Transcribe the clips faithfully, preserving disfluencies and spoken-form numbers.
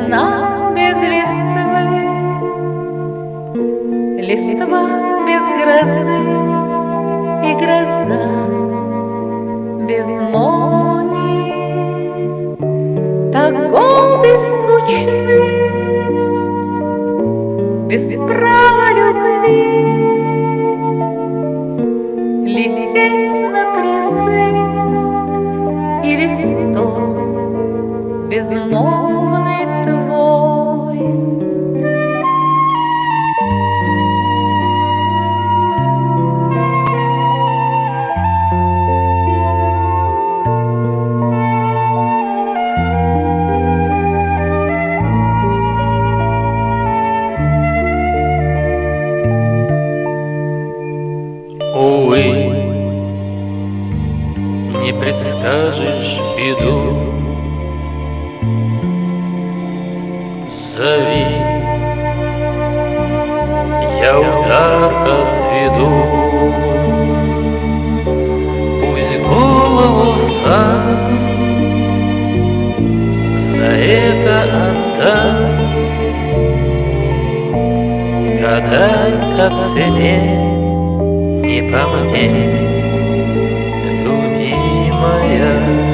Весна без листвы, листва без грозы и гроза без молнии. Так годы скучны, без права любви лететь на призы и листок безмолвный твой. Увы, не предскажешь беду, зови, я удар отведу. Пусть голову сам за это отдам, гадать о цене не по мне, любимая.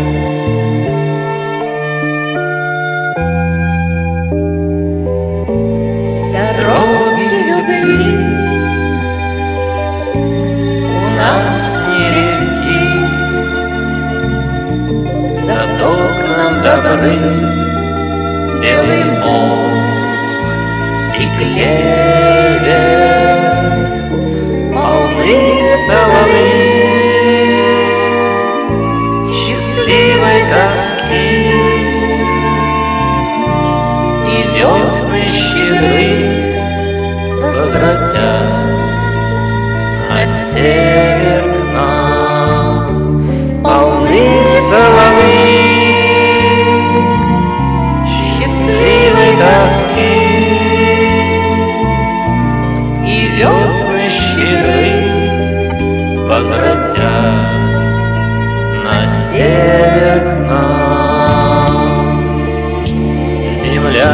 Дороги любви у нас нелегки, Зато к нам добры белый мох и клевер, полны соловы счастливой тоски, и весны щедры возвратясь на север к нам. Полны соловы счастливой тоски, и весны щедры возвратясь на север к нам. Земля,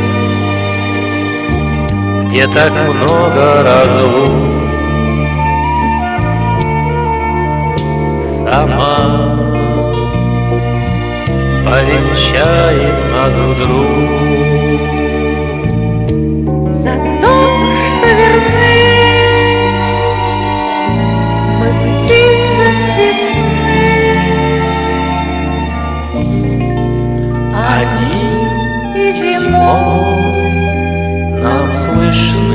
где так много разлук, сама повенчает нас вдруг. за то, что верны мы птицам весны. Они И зимой нам слышны